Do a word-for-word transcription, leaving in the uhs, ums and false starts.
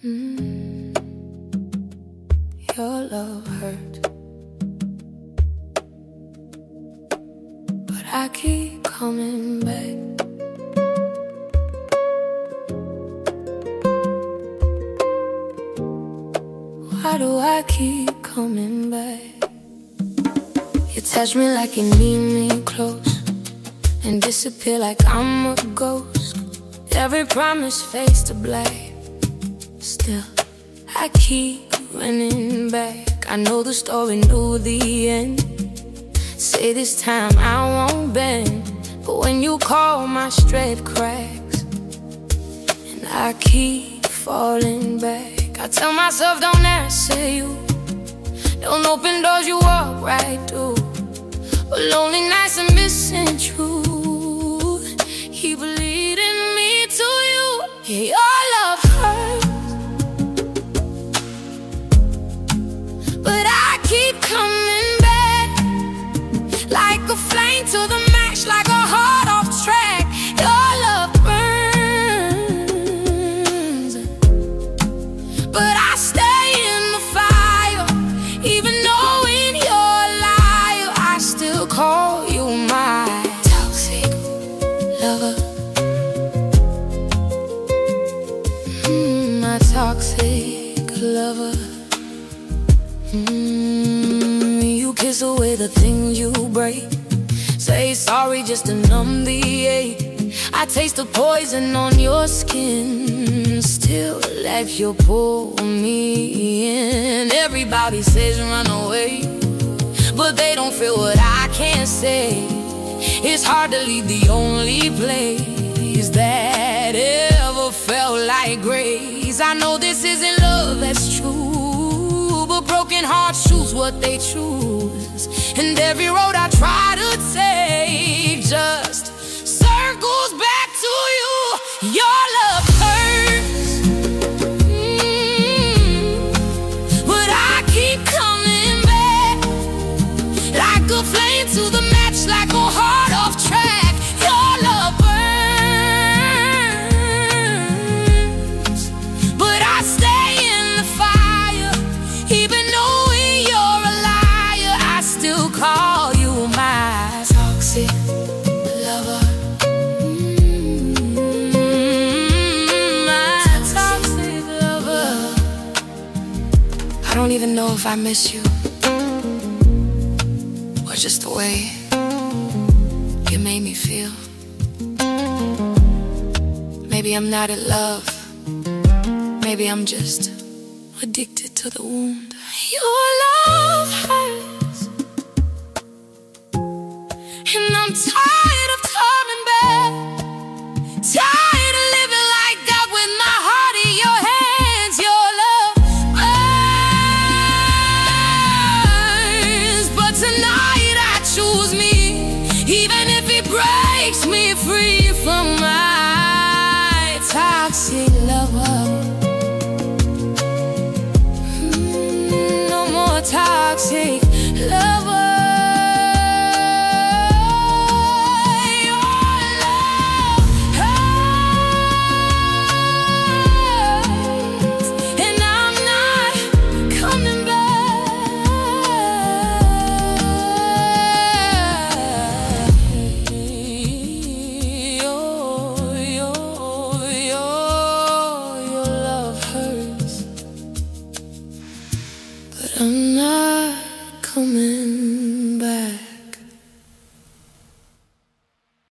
Mm, your love hurt, but I keep coming back. Why do I keep coming back? You touch me like you need me close, and disappear like I'm a ghost. Every promise fades to black. Still, I keep running back. I know the story, know the end. Say this time I won't bend, but when you call, my strength cracks, and I keep falling back. I tell myself don't answer you, don't open doors you walk right through, but lonely nights and missing truth keep leading me to you. Yeah, your love hurts, but I keep coming back, like a flame to the match, like a heart off track. Your love burns, but I stay in the fire. Even knowing you're a liar, I still call you my toxic lover. Mm, my toxic lover. Mm, you kiss away the things you break, say sorry just to numb the ache. I taste the poison on your skin, still left you pull me in. Everybody says run away, but they don't feel what I can't say. It's hard to leave the only place that ever felt like grace. I know this isn't love, that's true, but broken hearts choose what they choose, and every road I try to take just circles back to you. Your love hurts, mm, but I keep coming back, like a flame to the match, like a heart off track. Your love burns, but I stay in the fire. Even knowing you're a liar, I still call you my toxic lover. Mm, my toxic lover. I don't even know if I miss you, or just the way you made me feel. Maybe I'm not in love, maybe I'm just addicted to the wound. Your love hurts, and I'm tired of coming back, tired of living like that with my heart in your hands. Your love burns, but tonight I choose me, even if it breaks me free from my toxic lover. Mm, no more toxic lover. Your love hurts, and I'm not coming back. Your, your, your, your love hurts, but I'm not coming back.